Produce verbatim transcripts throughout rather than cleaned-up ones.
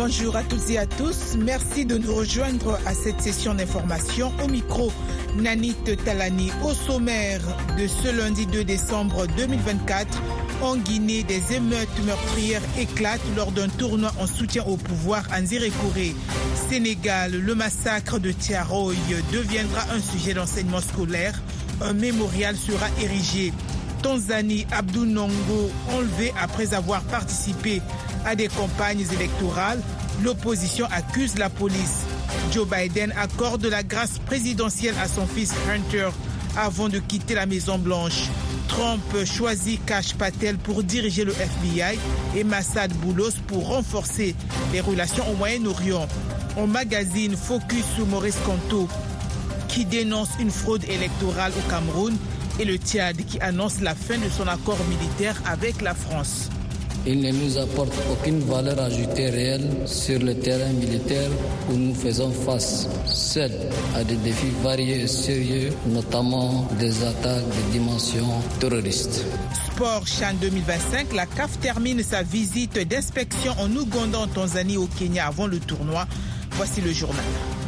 Bonjour à toutes et à tous. Merci de nous rejoindre à cette session d'information. Au micro, Nanit Talani. Au sommaire de ce lundi deux décembre deux mille vingt-quatre, en Guinée, des émeutes meurtrières éclatent lors d'un tournoi en soutien au pouvoir en Zérékouré. Sénégal, le massacre de Thiaroye deviendra un sujet d'enseignement scolaire. Un mémorial sera érigé. Tanzanie, Abdou Nongo, enlevé après avoir participé à des campagnes électorales. L'opposition accuse la police. Joe Biden accorde la grâce présidentielle à son fils Hunter avant de quitter la Maison-Blanche. Trump choisit Kash Patel pour diriger le F B I et Massad Boulos pour renforcer les relations au Moyen-Orient. En magazine, focus sur Maurice Kamto qui dénonce une fraude électorale au Cameroun et le Tchad qui annonce la fin de son accord militaire avec la France. Il ne nous apporte aucune valeur ajoutée réelle sur le terrain militaire où nous faisons face seuls à des défis variés et sérieux, notamment des attaques de dimension terroriste. Sport CHAN deux mille vingt-cinq, la C A F termine sa visite d'inspection en Ouganda, en Tanzanie, au Kenya avant le tournoi. Voici le journal.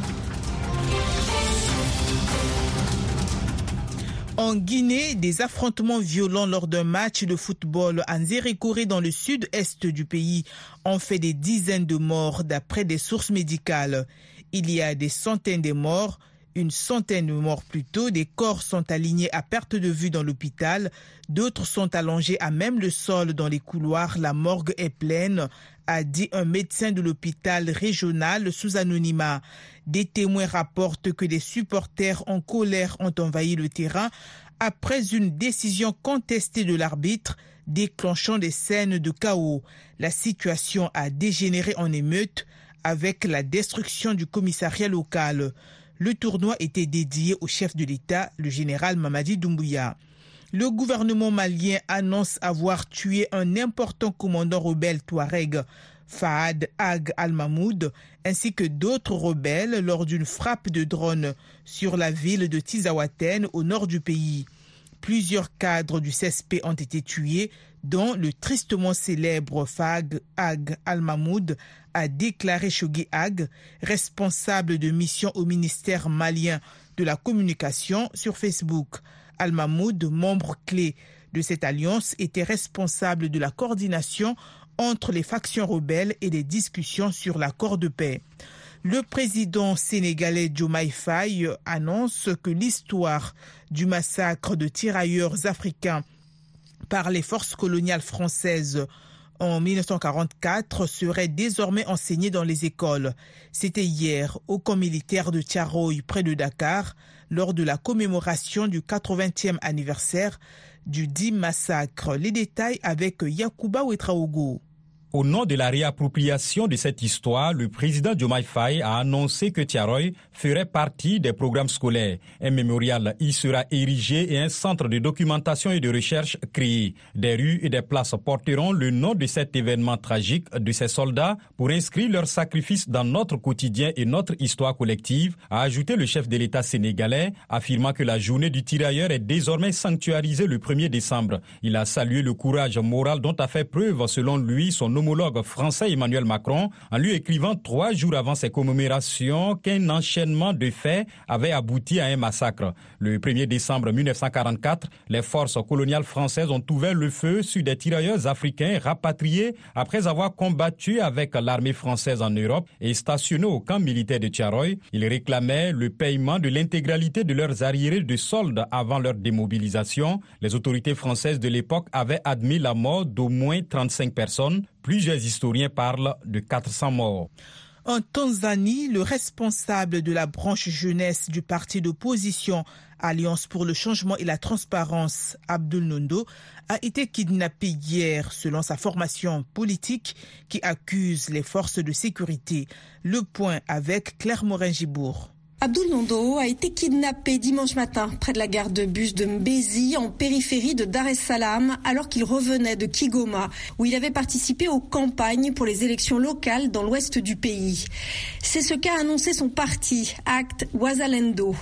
En Guinée, des affrontements violents lors d'un match de football en Zérékouré dans le sud-est du pays ont fait des dizaines de morts d'après des sources médicales. Il y a des centaines de morts, une centaine de morts plus tôt, des corps sont alignés à perte de vue dans l'hôpital, d'autres sont allongés à même le sol dans les couloirs, la morgue est pleine, a dit un médecin de l'hôpital régional sous anonymat. Des témoins rapportent que des supporters en colère ont envahi le terrain après une décision contestée de l'arbitre, déclenchant des scènes de chaos. La situation a dégénéré en émeute avec la destruction du commissariat local. Le tournoi était dédié au chef de l'État, le général Mamadi Doumbouya. Le gouvernement malien annonce avoir tué un important commandant rebelle touareg, Fahad Ag Al-Mahmoud, ainsi que d'autres rebelles lors d'une frappe de drone sur la ville de Tizawaten au nord du pays. Plusieurs cadres du C S P ont été tués, dont le tristement célèbre Fahad Ag Al-Mahmoud, a déclaré Shoghi Ag, responsable de mission au ministère malien de la communication, sur Facebook. Al-Mahmoud, membre clé de cette alliance, était responsable de la coordination entre les factions rebelles et des discussions sur l'accord de paix. Le président sénégalais Diomaye Faye annonce que l'histoire du massacre de tirailleurs africains par les forces coloniales françaises en dix-neuf cent quarante-quatre serait désormais enseignée dans les écoles. C'était hier au camp militaire de Thiaroye, près de Dakar, lors de la commémoration du quatre-vingtième anniversaire du dit massacre. Les détails avec Yacouba Ouetraogo. Au nom de la réappropriation de cette histoire, le président Diomaye Faye a annoncé que Thiaroye ferait partie des programmes scolaires. Un mémorial y sera érigé et un centre de documentation et de recherche créé. Des rues et des places porteront le nom de cet événement tragique de ces soldats pour inscrire leur sacrifice dans notre quotidien et notre histoire collective, a ajouté le chef de l'État sénégalais, affirmant que la journée du tirailleur est désormais sanctuarisée le premier décembre. Il a salué le courage moral dont a fait preuve, selon lui, son homologue français Emmanuel Macron, en lui écrivant trois jours avant ces commémorations qu'un enchaînement de faits avait abouti à un massacre. Le premier décembre mille neuf cent quarante-quatre, les forces coloniales françaises ont ouvert le feu sur des tirailleurs africains rapatriés après avoir combattu avec l'armée française en Europe et stationnés au camp militaire de Thiaroye. Ils réclamaient le paiement de l'intégralité de leurs arriérés de soldes avant leur démobilisation. Les autorités françaises de l'époque avaient admis la mort d'au moins trente-cinq personnes. Plusieurs historiens parlent de quatre cents morts. En Tanzanie, le responsable de la branche jeunesse du parti d'opposition Alliance pour le changement et la transparence, Abdul Nondo, a été kidnappé hier selon sa formation politique qui accuse les forces de sécurité. Le point avec Claire Morin-Gibourg. Abdul Nondo a été kidnappé dimanche matin près de la gare de bus de Mbezi en périphérie de Dar es Salaam alors qu'il revenait de Kigoma où il avait participé aux campagnes pour les élections locales dans l'ouest du pays. C'est ce qu'a annoncé son parti, Act Wazalendo.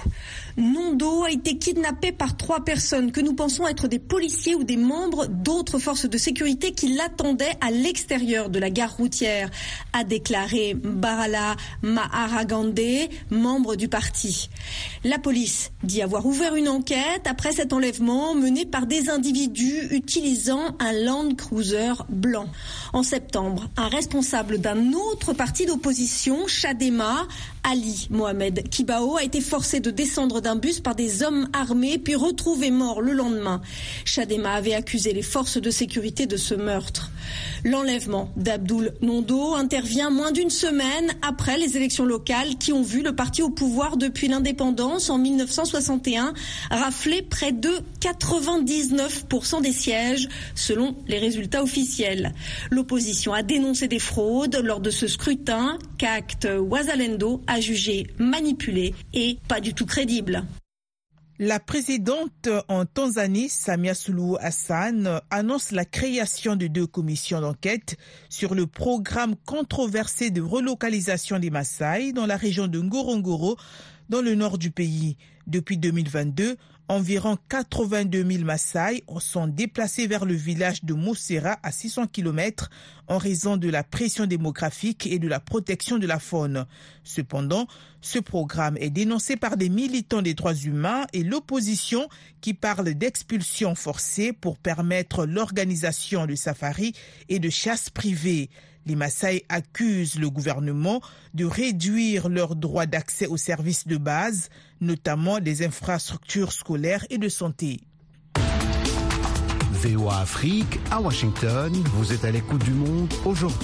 Nondo a été kidnappé par trois personnes que nous pensons être des policiers ou des membres d'autres forces de sécurité qui l'attendaient à l'extérieur de la gare routière, a déclaré Barala Maharagande, membre du parti. La police dit avoir ouvert une enquête après cet enlèvement mené par des individus utilisant un Land Cruiser blanc. En septembre, un responsable d'un autre parti d'opposition, Chadema, Ali Mohamed Kibao, a été forcé de descendre d'un bus par des hommes armés puis retrouvé mort le lendemain. Chadema avait accusé les forces de sécurité de ce meurtre. L'enlèvement d'Abdoul Nondo intervient moins d'une semaine après les élections locales qui ont vu le parti au pouvoir depuis l'indépendance en mille neuf cent soixante et un rafler près de quatre-vingt-dix-neuf pour cent des sièges selon les résultats officiels. L'opposition a dénoncé des fraudes lors de ce scrutin qu'Act Wazalendo a jugé manipulé et pas du tout crédible. La présidente en Tanzanie, Samia Suluhu Hassan, annonce la création de deux commissions d'enquête sur le programme controversé de relocalisation des Maasai dans la région de Ngorongoro, dans le nord du pays. Depuis deux mille vingt-deux, environ quatre-vingt-deux mille Maasai sont déplacés vers le village de Mosera à six cents kilomètres en raison de la pression démographique et de la protection de la faune. Cependant, ce programme est dénoncé par des militants des droits humains et l'opposition qui parlent d'expulsion forcée pour permettre l'organisation de safaris et de chasses privées. Les Maasai accusent le gouvernement de réduire leurs droits d'accès aux services de base, notamment des infrastructures scolaires et de santé. V O A Afrique, à Washington, vous êtes à l'écoute du monde aujourd'hui.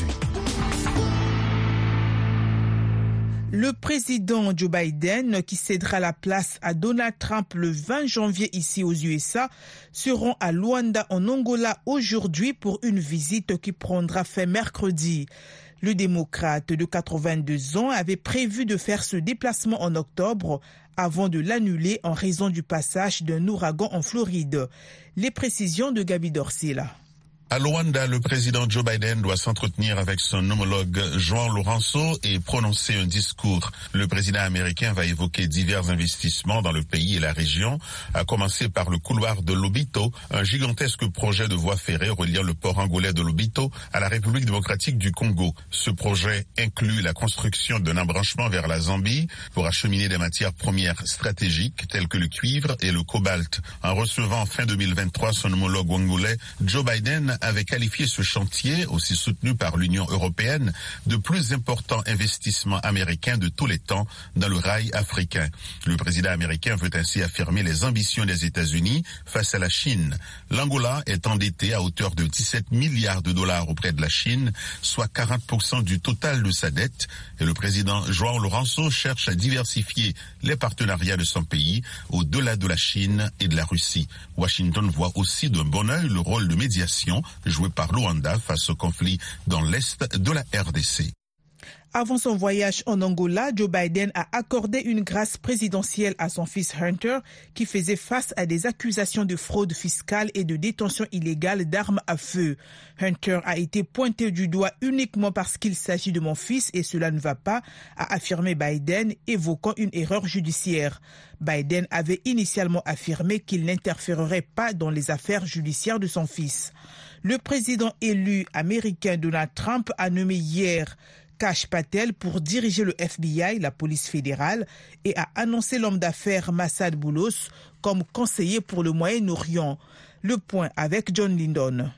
Le président Joe Biden, qui cédera la place à Donald Trump le vingt janvier ici aux U S A, seront à Luanda en Angola aujourd'hui pour une visite qui prendra fin mercredi. Le démocrate de quatre-vingt-deux ans avait prévu de faire ce déplacement en octobre avant de l'annuler en raison du passage d'un ouragan en Floride. Les précisions de Gaby Dorsila. À Luanda, le président Joe Biden doit s'entretenir avec son homologue João Lourenço et prononcer un discours. Le président américain va évoquer divers investissements dans le pays et la région, à commencer par le couloir de Lobito, un gigantesque projet de voie ferrée reliant le port angolais de Lobito à la République démocratique du Congo. Ce projet inclut la construction d'un embranchement vers la Zambie pour acheminer des matières premières stratégiques telles que le cuivre et le cobalt. En recevant fin deux mille vingt-trois son homologue angolais, Joe Biden avait qualifié ce chantier, aussi soutenu par l'Union européenne, de plus important investissement américain de tous les temps dans le rail africain. Le président américain veut ainsi affirmer les ambitions des États-Unis face à la Chine. L'Angola est endetté à hauteur de dix-sept milliards de dollars auprès de la Chine, soit quarante pour cent du total de sa dette, et le président João Lourenço cherche à diversifier les partenariats de son pays au-delà de la Chine et de la Russie. Washington voit aussi d'un bon œil le rôle de médiation joué par Luanda face au conflit dans l'est de la R D C. Avant son voyage en Angola, Joe Biden a accordé une grâce présidentielle à son fils Hunter, qui faisait face à des accusations de fraude fiscale et de détention illégale d'armes à feu. Hunter a été pointé du doigt uniquement parce qu'il s'agit de mon fils et cela ne va pas, a affirmé Biden, évoquant une erreur judiciaire. Biden avait initialement affirmé qu'il n'interférerait pas dans les affaires judiciaires de son fils. Le président élu américain Donald Trump a nommé hier Kash Patel pour diriger le F B I, la police fédérale, et a annoncé l'homme d'affaires Massad Boulos comme conseiller pour le Moyen-Orient. Le point avec John Lindon.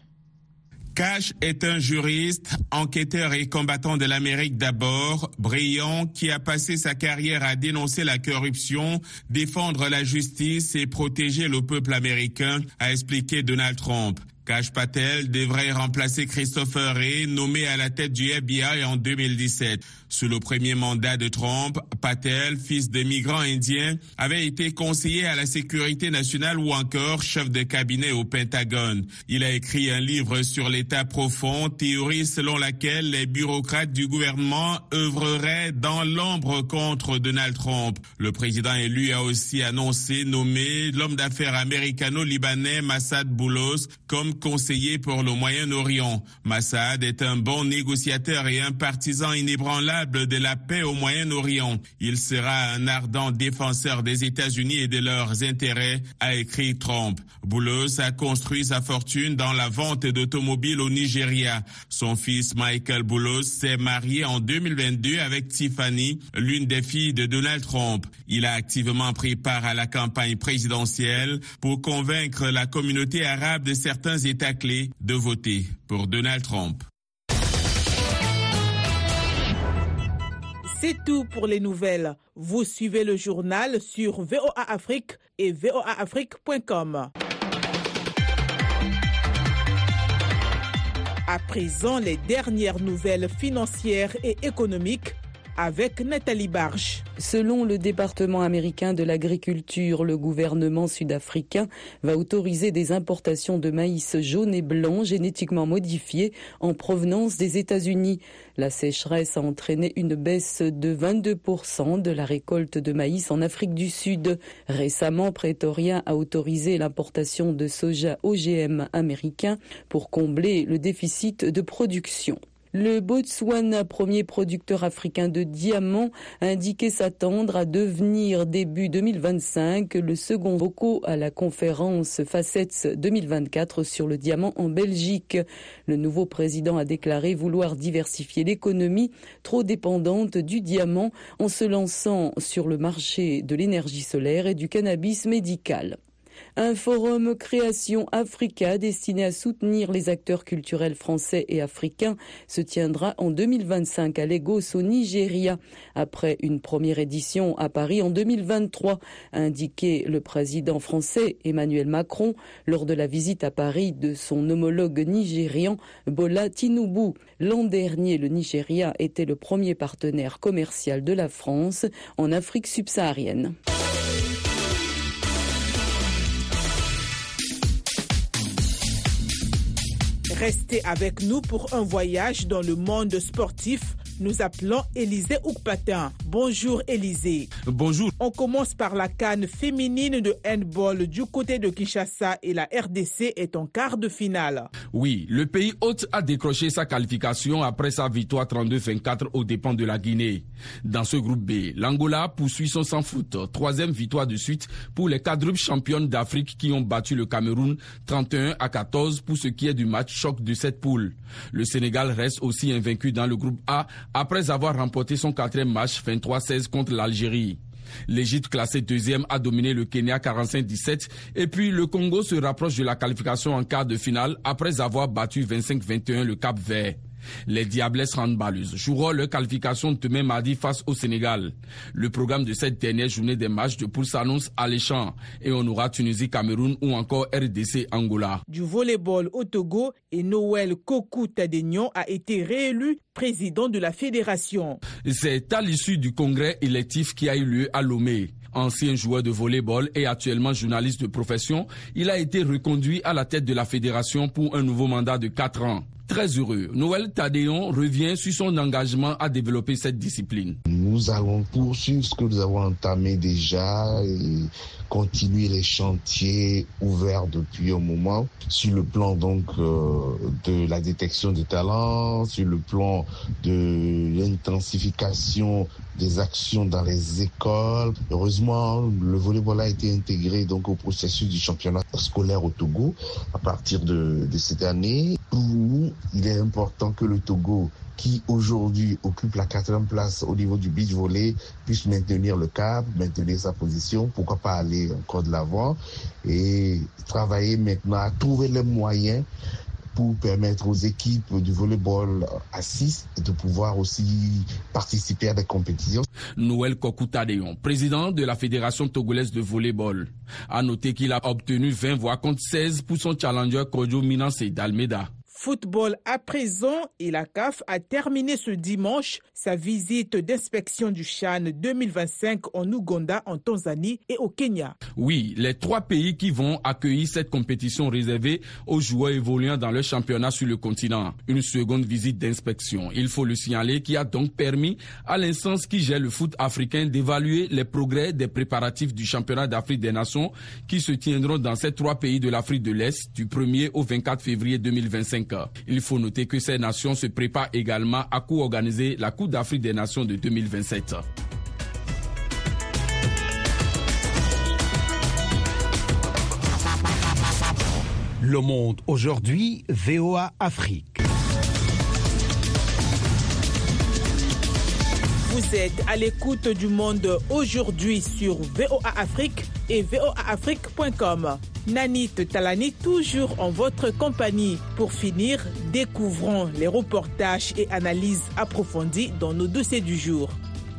Kash est un juriste, enquêteur et combattant de l'Amérique d'abord, brillant, qui a passé sa carrière à dénoncer la corruption, défendre la justice et protéger le peuple américain, a expliqué Donald Trump. Kash Patel devrait remplacer Christopher Wray, nommé à la tête du F B I en deux mille dix-sept. Sous le premier mandat de Trump, Patel, fils de migrants indiens, avait été conseiller à la sécurité nationale ou encore chef de cabinet au Pentagone. Il a écrit un livre sur l'État profond, théorie selon laquelle les bureaucrates du gouvernement œuvreraient dans l'ombre contre Donald Trump. Le président élu a aussi annoncé nommer l'homme d'affaires américano-libanais Massad Boulos comme conseiller pour le Moyen-Orient. Massad est un bon négociateur et un partisan inébranlable de la paix au Moyen-Orient. Il sera un ardent défenseur des États-Unis et de leurs intérêts, a écrit Trump. Boulos a construit sa fortune dans la vente d'automobiles au Nigeria. Son fils Michael Boulos s'est marié en deux mille vingt-deux avec Tiffany, l'une des filles de Donald Trump. Il a activement pris part à la campagne présidentielle pour convaincre la communauté arabe de certains États clés de voter pour Donald Trump. C'est tout pour les nouvelles. Vous suivez le journal sur V O A Afrique et V O A Afrique point com. À présent, les dernières nouvelles financières et économiques avec Nathalie Barge. Selon le département américain de l'agriculture, le gouvernement sud-africain va autoriser des importations de maïs jaune et blanc génétiquement modifié en provenance des États-Unis. La sécheresse a entraîné une baisse de vingt-deux pour cent de la récolte de maïs en Afrique du Sud. Récemment, Pretoria a autorisé l'importation de soja O G M américain pour combler le déficit de production. Le Botswana, premier producteur africain de diamants, a indiqué s'attendre à devenir début deux mille vingt-cinq le second voco à la conférence Facets deux mille vingt-quatre sur le diamant en Belgique. Le nouveau président a déclaré vouloir diversifier l'économie trop dépendante du diamant en se lançant sur le marché de l'énergie solaire et du cannabis médical. Un forum Création Africa destiné à soutenir les acteurs culturels français et africains se tiendra en deux mille vingt-cinq à Lagos au Nigeria, après une première édition à Paris en deux mille vingt-trois, a indiqué le président français Emmanuel Macron lors de la visite à Paris de son homologue nigérian Bola Tinubu. L'an dernier, le Nigeria était le premier partenaire commercial de la France en Afrique subsaharienne. Restez avec nous pour un voyage dans le monde sportif. Nous appelons Élisée Oukpatin. Bonjour Élisée. Bonjour. On commence par la CAN féminine de handball du côté de Kinshasa et la R D C est en quart de finale. Oui, le pays hôte a décroché sa qualification après sa victoire trente-deux vingt-quatre aux dépens de la Guinée. Dans ce groupe B, l'Angola poursuit son sans-foot. Troisième victoire de suite pour les quadruples championnes d'Afrique qui ont battu le Cameroun trente et un à quatorze pour ce qui est du match choc de cette poule. Le Sénégal reste aussi invaincu dans le groupe A après avoir remporté son quatrième match vingt-trois seize contre l'Algérie. L'Égypte, classée deuxième, a dominé le Kenya quarante-cinq dix-sept et puis le Congo se rapproche de la qualification en quart de finale après avoir battu vingt-cinq vingt et un le Cap-Vert. Les Diablesses handballeuses joueront leur qualification demain mardi face au Sénégal. Le programme de cette dernière journée des matchs de poule s'annonce alléchant et on aura Tunisie-Cameroun ou encore R D C-Angola. Du volleyball au Togo et Noël Kokou-Tadegnon a été réélu président de la fédération. C'est à l'issue du congrès électif qui a eu lieu à Lomé. Ancien joueur de volleyball et actuellement journaliste de profession, il a été reconduit à la tête de la fédération pour un nouveau mandat de quatre ans. Très heureux, Noël Tadéon revient sur son engagement à développer cette discipline. Nous allons poursuivre ce que nous avons entamé déjà et continuer les chantiers ouverts depuis un moment sur le plan donc euh, de la détection des talents, sur le plan de l'intensification des actions dans les écoles. Heureusement, le volleyball a été intégré donc au processus du championnat scolaire au Togo à partir de, de cette année. Pour nous, il est important que le Togo, qui aujourd'hui occupe la quatrième place au niveau du beach volley, puisse maintenir le cap, maintenir sa position, pourquoi pas aller encore de l'avant et travailler maintenant à trouver les moyens pour permettre aux équipes du volleyball à six de pouvoir aussi participer à des compétitions. Noël Kokou-Tadéon, président de la Fédération togolaise de volleyball, a noté qu'il a obtenu vingt voix contre seize pour son challenger Kojo Minassé d'Almeida. Football à présent et la C A F a terminé ce dimanche sa visite d'inspection du CHAN deux mille vingt-cinq en Ouganda, en Tanzanie et au Kenya. Oui, les trois pays qui vont accueillir cette compétition réservée aux joueurs évoluant dans le championnat sur le continent. Une seconde visite d'inspection, il faut le signaler, qui a donc permis à l'instance qui gère le foot africain d'évaluer les progrès des préparatifs du championnat d'Afrique des Nations qui se tiendront dans ces trois pays de l'Afrique de l'Est du premier au vingt-quatre février deux mille vingt-cinq. Il faut noter que ces nations se préparent également à co-organiser la Coupe d'Afrique des Nations de deux mille vingt-sept. Le Monde aujourd'hui, V O A Afrique. Vous êtes à l'écoute du Monde aujourd'hui sur V O A Afrique et V O A Afrique point com. Nanit Talani, toujours en votre compagnie. Pour finir, découvrons les reportages et analyses approfondies dans nos dossiers du jour.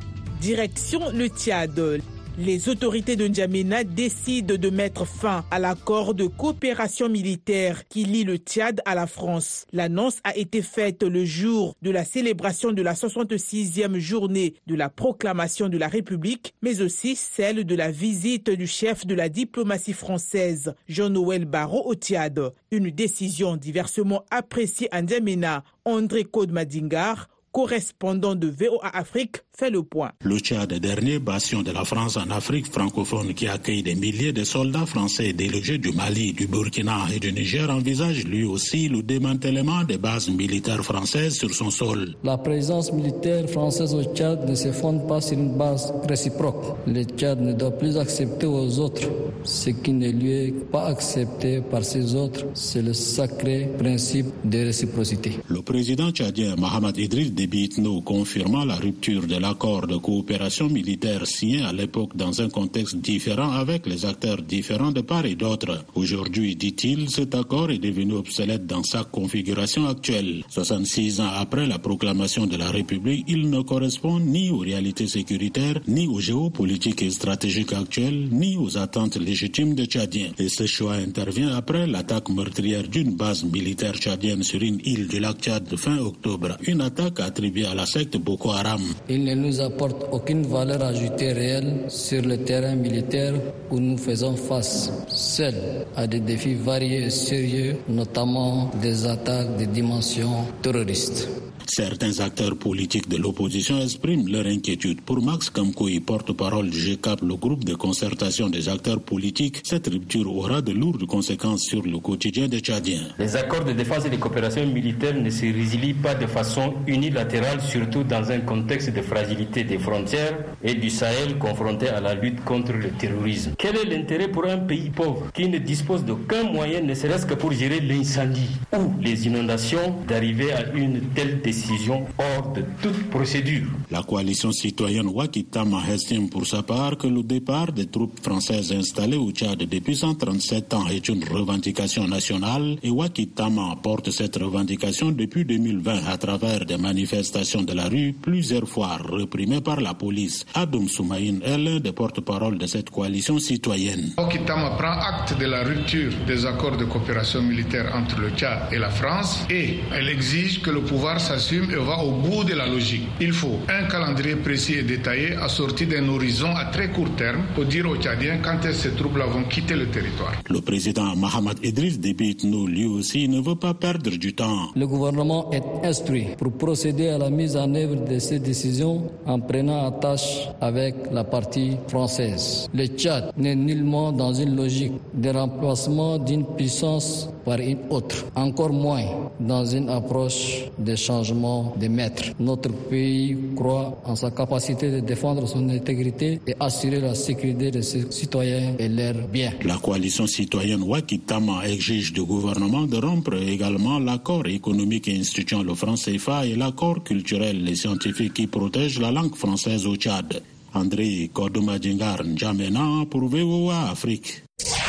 Direction le Tchad. Les autorités de N'Djamena décident de mettre fin à l'accord de coopération militaire qui lie le Tchad à la France. L'annonce a été faite le jour de la célébration de la soixante-sixième journée de la proclamation de la République, mais aussi celle de la visite du chef de la diplomatie française, Jean-Noël Barrot, au Tchad. Une décision diversement appréciée à N'Djamena. André Claude Madingar, correspondant de V O A Afrique, fait le point. Le Tchad, dernier bastion de la France en Afrique francophone qui accueille des milliers de soldats français délogés du Mali, du Burkina et du Niger, envisage lui aussi le démantèlement des bases militaires françaises sur son sol. La présence militaire française au Tchad ne se fonde pas sur une base réciproque. Le Tchad ne doit plus accepter aux autres ce qui ne lui est pas accepté par ces autres. C'est le sacré principe de réciprocité. Le président tchadien Mahamat Idriss Déby Itno confirmant la rupture de l'accord de coopération militaire signé à l'époque dans un contexte différent avec les acteurs différents de part et d'autre. Aujourd'hui, dit-il, cet accord est devenu obsolète dans sa configuration actuelle. soixante-six ans après la proclamation de la République, il ne correspond ni aux réalités sécuritaires, ni aux géopolitiques et stratégiques actuelles, ni aux attentes légitimes des Tchadiens. Et ce choix intervient après l'attaque meurtrière d'une base militaire tchadienne sur une île du lac Tchad fin octobre. Une attaque attribuée à la secte Boko Haram. Il ne nous apporte aucune valeur ajoutée réelle sur le terrain militaire où nous faisons face, seuls à des défis variés et sérieux, notamment des attaques de dimension terroriste. Certains acteurs politiques de l'opposition expriment leur inquiétude. Pour Max Kamkoui, porte-parole du G C A P, le groupe de concertation des acteurs politiques, cette rupture aura de lourdes conséquences sur le quotidien des Tchadiens. Les accords de défense et de coopération militaire ne se résilient pas de façon unilatérale, surtout dans un contexte de fragilité des frontières et du Sahel confronté à la lutte contre le terrorisme. Quel est l'intérêt pour un pays pauvre qui ne dispose d'aucun moyen, ne serait-ce que pour gérer l'incendie ou les inondations, d'arriver à une telle décision hors de toute procédure? La coalition citoyenne Wakitama estime pour sa part que le départ des troupes françaises installées au Tchad depuis cent trente-sept ans est une revendication nationale et Wakitama porte cette revendication depuis deux mille vingt à travers des manifestations de la rue, plusieurs fois réprimées par la police. Adoum Soumaïn est l'un des porte-parole de cette coalition citoyenne. Wakitama prend acte de la rupture des accords de coopération militaire entre le Tchad et la France et elle exige que le pouvoir s'assure et va au bout de la logique. Il faut un calendrier précis et détaillé assorti d'un horizon à très court terme pour dire aux Tchadiens quand est-ce que ces troupes vont quitter le territoire. Le président Mahamat Idriss Déby Itno, lui aussi, ne veut pas perdre du temps. Le gouvernement est instruit pour procéder à la mise en œuvre de ces décisions en prenant attache avec la partie française. Le Tchad n'est nullement dans une logique de remplacement d'une puissance par une autre, encore moins dans une approche de changement des maîtres. Notre pays croit en sa capacité de défendre son intégrité et assurer la sécurité de ses citoyens et leurs biens. La coalition citoyenne Wakitama exige du gouvernement de rompre également l'accord économique instituant le franc C F A et l'accord culturel et scientifique qui protège la langue française au Tchad. André Kodomadingar N'Djamena pour V O A Afrique.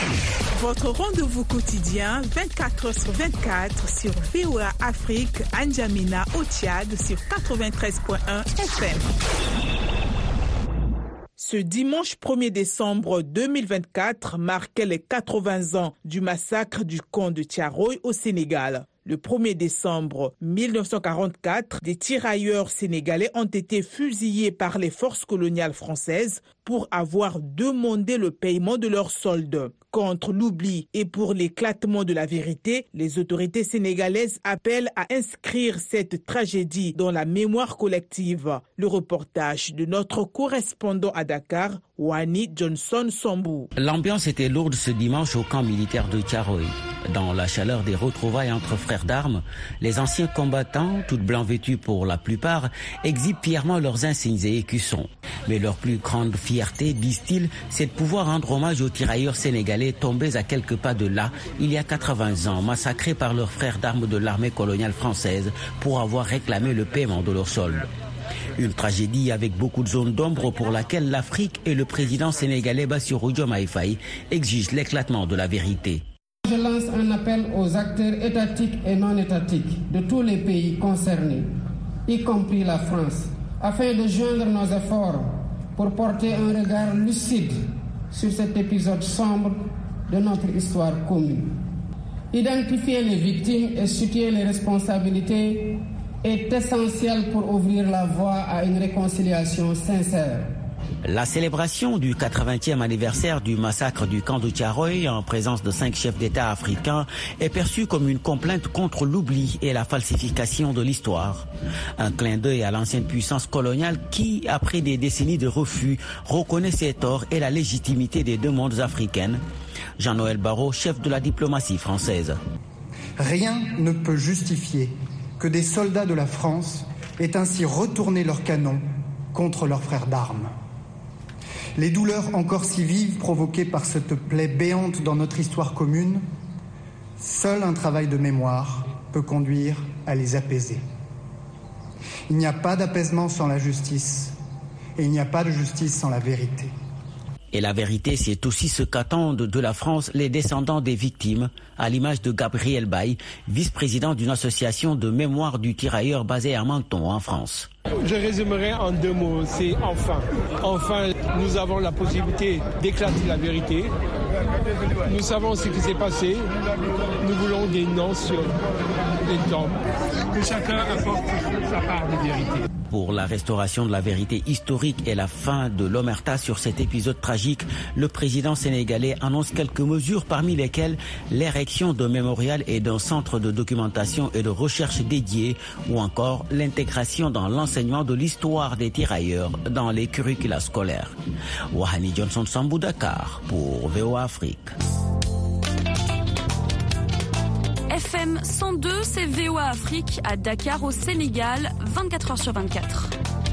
Votre rendez-vous quotidien vingt-quatre heures sur vingt-quatre sur V O A Afrique, à N'Djamena au Tchad sur quatre-vingt-treize point un F M. Ce dimanche premier décembre deux mille vingt-quatre marquait les quatre-vingts ans du massacre du camp de Thiaroye au Sénégal. Le Le premier décembre mille neuf cent quarante-quatre, des tirailleurs sénégalais ont été fusillés par les forces coloniales françaises pour avoir demandé le paiement de leurs soldes. Contre l'oubli et pour l'éclatement de la vérité, les autorités sénégalaises appellent à inscrire cette tragédie dans la mémoire collective. Le reportage de notre correspondant à Dakar, Wani Johnson Sambou. L'ambiance était lourde ce dimanche au camp militaire de Thiaroye. Dans la chaleur des retrouvailles entre frères d'armes, les anciens combattants, tout blancs vêtus pour la plupart, exhibent fièrement leurs insignes et écussons. Mais leur plus grande fierté, disent-ils, c'est de pouvoir rendre hommage aux tirailleurs sénégalais tombés à quelques pas de là, il y a quatre-vingts ans, massacrés par leurs frères d'armes de l'armée coloniale française pour avoir réclamé le paiement de leurs soldes. Une tragédie avec beaucoup de zones d'ombre pour laquelle l'Afrique et le président sénégalais Bassirou Diomaye Faye exigent l'éclatement de la vérité. Je lance un appel aux acteurs étatiques et non étatiques de tous les pays concernés, y compris la France, afin de joindre nos efforts pour porter un regard lucide sur cet épisode sombre de notre histoire commune. Identifier les victimes et situer les responsabilités est essentiel pour ouvrir la voie à une réconciliation sincère. La célébration du quatre-vingtième anniversaire du massacre du camp de Thiaroye en présence de cinq chefs d'État africains est perçue comme une complainte contre l'oubli et la falsification de l'histoire. Un clin d'œil à l'ancienne puissance coloniale qui, après des décennies de refus, reconnaît ses torts et la légitimité des demandes africaines. Jean-Noël Barrot, chef de la diplomatie française. Rien ne peut justifier que des soldats de la France aient ainsi retourné leurs canons contre leurs frères d'armes. Les douleurs encore si vives provoquées par cette plaie béante dans notre histoire commune, seul un travail de mémoire peut conduire à les apaiser. Il n'y a pas d'apaisement sans la justice, et il n'y a pas de justice sans la vérité. Et la vérité, c'est aussi ce qu'attendent de la France les descendants des victimes, à l'image de Gabriel Baye, vice-président d'une association de mémoire du tirailleur basée à Menton, en France. Je résumerai en deux mots, c'est enfin. Enfin, nous avons la possibilité d'éclater la vérité. Nous savons ce qui s'est passé. Nous voulons des noms sur les tombes. Que chacun apporte sa part de vérité. Pour la restauration de la vérité historique et la fin de l'omerta sur cet épisode tragique, le président sénégalais annonce quelques mesures, parmi lesquelles l'érection d'un mémorial et d'un centre de documentation et de recherche dédié, ou encore l'intégration dans l'enseignement de l'histoire des tirailleurs dans les curricula scolaires. Wahani Johnson Sambou, Dakar, pour V O A Afrique. F M cent deux, c'est V O A Afrique à Dakar au Sénégal, vingt-quatre heures sur vingt-quatre.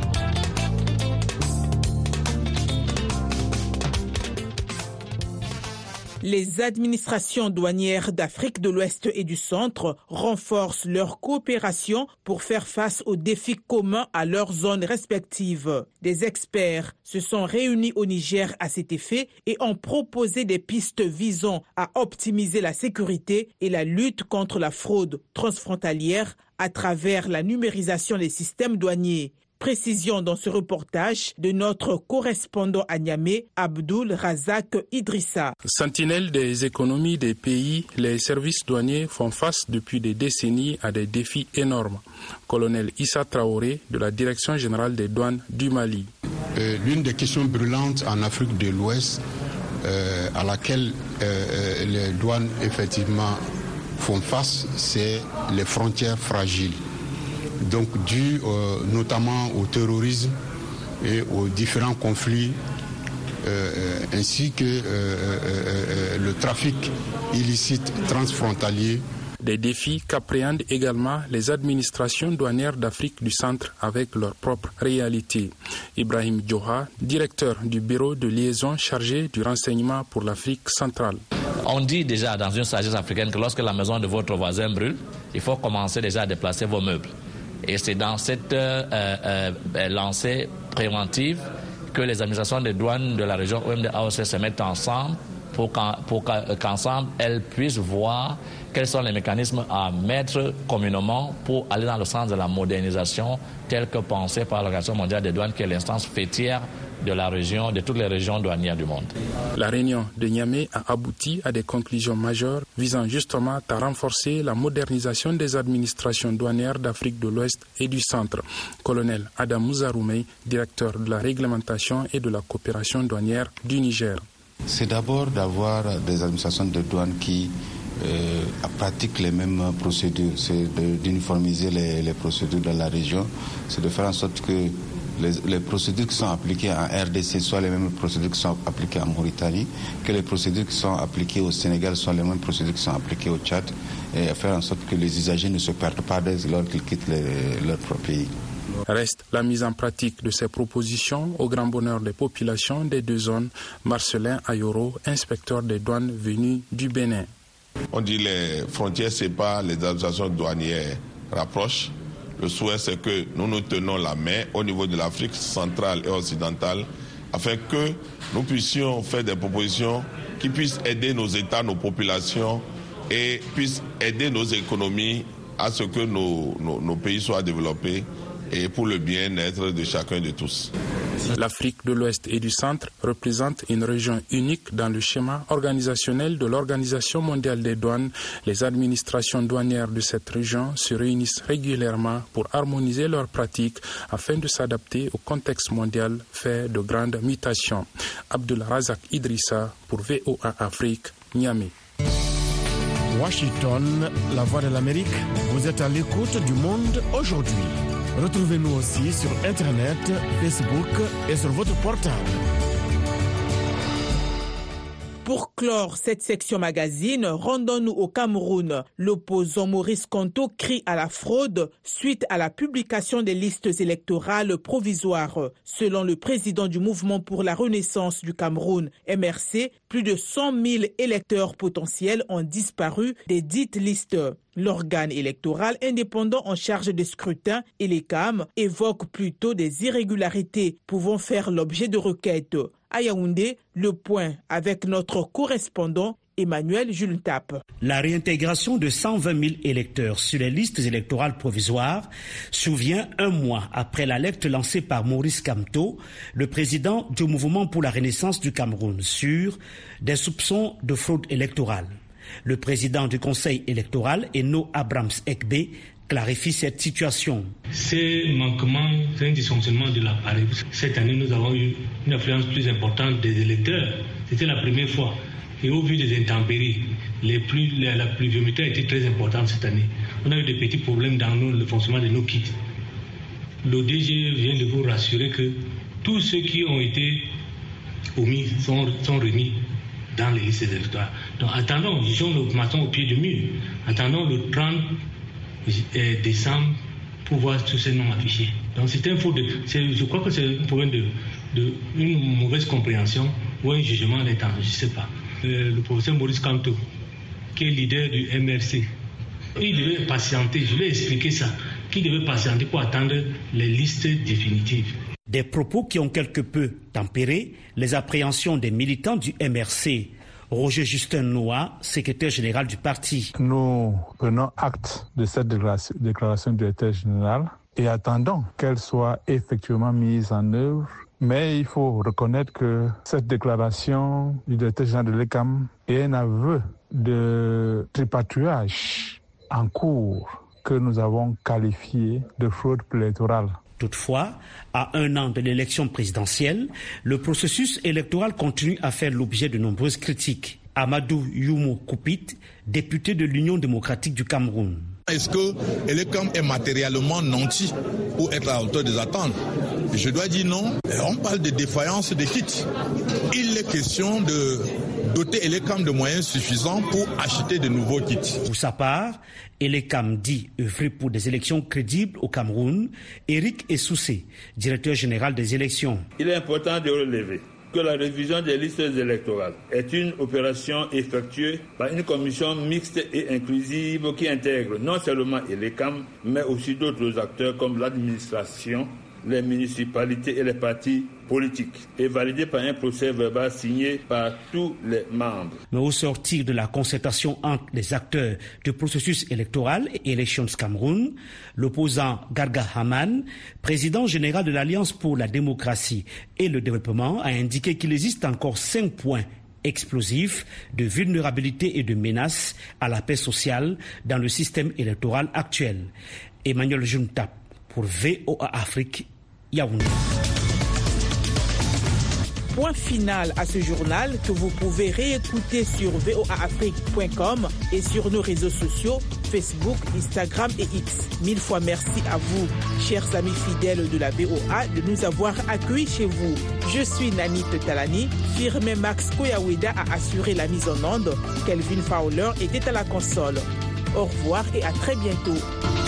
Les administrations douanières d'Afrique de l'Ouest et du Centre renforcent leur coopération pour faire face aux défis communs à leurs zones respectives. Des experts se sont réunis au Niger à cet effet et ont proposé des pistes visant à optimiser la sécurité et la lutte contre la fraude transfrontalière à travers la numérisation des systèmes douaniers. Précision dans ce reportage de notre correspondant à Niamey, Abdoul Razak Idrissa. Sentinelle des économies des pays, les services douaniers font face depuis des décennies à des défis énormes. Colonel Issa Traoré de la Direction générale des douanes du Mali. Euh, l'une des questions brûlantes en Afrique de l'Ouest euh, à laquelle euh, les douanes effectivement font face, c'est les frontières fragiles. Donc dû euh, notamment au terrorisme et aux différents conflits, euh, ainsi que euh, euh, euh, le trafic illicite transfrontalier. Des défis qu'appréhendent également les administrations douanières d'Afrique du Centre avec leur propre réalité. Ibrahim Djoha, directeur du bureau de liaison chargé du renseignement pour l'Afrique centrale. On dit déjà dans une sagesse africaine que lorsque la maison de votre voisin brûle, il faut commencer déjà à déplacer vos meubles. Et c'est dans cette euh, euh, lancée préventive que les administrations des douanes de la région O M D A O C se mettent ensemble pour, qu'en, pour qu'ensemble elles puissent voir quels sont les mécanismes à mettre communément pour aller dans le sens de la modernisation telle que pensée par l'Organisation mondiale des douanes, qui est l'instance fêtière de la région, de toutes les régions douanières du monde. La réunion de Niamey a abouti à des conclusions majeures visant justement à renforcer la modernisation des administrations douanières d'Afrique de l'Ouest et du Centre. Colonel Adam Mouzaroumey, directeur de la réglementation et de la coopération douanière du Niger. C'est d'abord d'avoir des administrations de douane qui euh, pratiquent les mêmes procédures. C'est d'uniformiser les, les procédures dans la région. C'est de faire en sorte que les, les procédures qui sont appliquées en R D C soient les mêmes procédures qui sont appliquées en Mauritanie, que les procédures qui sont appliquées au Sénégal soient les mêmes procédures qui sont appliquées au Tchad, et faire en sorte que les usagers ne se perdent pas lorsqu'ils quittent les, leur propre pays. Reste la mise en pratique de ces propositions au grand bonheur des populations des deux zones. Marcelin Ayoro, inspecteur des douanes venu du Bénin. On dit les frontières séparent, les administrations douanières rapprochent. Le souhait, c'est que nous nous tenons la main au niveau de l'Afrique centrale et occidentale afin que nous puissions faire des propositions qui puissent aider nos États, nos populations et puissent aider nos économies à ce que nos, nos, nos pays soient développés et pour le bien-être de chacun de tous. L'Afrique de l'Ouest et du Centre représente une région unique dans le schéma organisationnel de l'Organisation mondiale des douanes. Les administrations douanières de cette région se réunissent régulièrement pour harmoniser leurs pratiques afin de s'adapter au contexte mondial fait de grandes mutations. Abdul Razak Idrissa pour V O A Afrique, Niamey. Washington, la voix de l'Amérique, vous êtes à l'écoute du monde aujourd'hui. Retrouvez-nous aussi sur Internet, Facebook et sur votre portable. Pour clore cette section magazine, rendons-nous au Cameroun. L'opposant Maurice Kamto crie à la fraude suite à la publication des listes électorales provisoires. Selon le président du Mouvement pour la Renaissance du Cameroun, M R C, plus de cent mille électeurs potentiels ont disparu des dites listes. L'organe électoral indépendant en charge des scrutins, et les C A M, évoque plutôt des irrégularités pouvant faire l'objet de requêtes. À Yaoundé, le point avec notre correspondant Emmanuel Jultap. La réintégration de cent vingt mille électeurs sur les listes électorales provisoires survient un mois après l'alerte lancée par Maurice Kamto, le président du Mouvement pour la Renaissance du Cameroun, sur des soupçons de fraude électorale. Le président du Conseil électoral, Eno Abrams Ekbe, clarifie cette situation. Ces manquements, c'est un dysfonctionnement de l'appareil. Cette année, nous avons eu une affluence plus importante des électeurs. C'était la première fois. Et au vu des intempéries, les pluies, la, la pluviométrie a été très importante cette année. On a eu des petits problèmes dans nous, le fonctionnement de nos kits. Le D G vient de vous rassurer que tous ceux qui ont été omis sont, sont remis dans les listes électorales. Donc attendons, disons le matin au pied du mur. Attendons le trente décembre pour voir tous ces noms affichés. Donc c'est un faux de, je crois que c'est un problème de, de une mauvaise compréhension ou un jugement d'intention, je ne sais pas. Euh, le professeur Maurice Kamto, qui est leader du M R C, il devait patienter, je lui ai expliqué ça, qu'il devait patienter pour attendre les listes définitives. Des propos qui ont quelque peu tempéré les appréhensions des militants du M R C. Roger Justin Noah, secrétaire général du parti. Nous prenons acte de cette déclaration du directeur général et attendons qu'elle soit effectivement mise en œuvre. Mais il faut reconnaître que cette déclaration du directeur général de l'E C A M est un aveu de tripatouillage en cours que nous avons qualifié de fraude électorale. Toutefois, à un an de l'élection présidentielle, le processus électoral continue à faire l'objet de nombreuses critiques. Amadou Youmo Koupit, député de l'Union démocratique du Cameroun. Est-ce que l'E C A M est matériellement nanti pour être à la hauteur des attentes? Je dois dire non. On parle de défaillance des kits. Il est question de doter l'E C A M de moyens suffisants pour acheter de nouveaux kits. Pour sa part, l'E C A M dit œuvrer pour des élections crédibles au Cameroun. Eric Essoussé, directeur général des élections. Il est important de relever que la révision des listes électorales est une opération effectuée par une commission mixte et inclusive qui intègre non seulement l'E C A M, mais aussi d'autres acteurs comme l'administration, les municipalités et les partis politiques et validé par un procès verbal signé par tous les membres. Mais au sortir de la concertation entre les acteurs du processus électoral et Elections Cameroun, l'opposant Garga Haman, président général de l'Alliance pour la démocratie et le développement, a indiqué qu'il existe encore cinq points explosifs de vulnérabilité et de menace à la paix sociale dans le système électoral actuel. Emmanuel Juntap pour V O A Afrique, Yaoundé. Point final à ce journal que vous pouvez réécouter sur v o a afrique point com et sur nos réseaux sociaux Facebook, Instagram et X. Mille fois merci à vous, chers amis fidèles de la V O A, de nous avoir accueillis chez vous. Je suis Nanit Talani. Firmin Max Koyaweda a assuré la mise en onde. Kelvin Fowler était à la console. Au revoir et à très bientôt.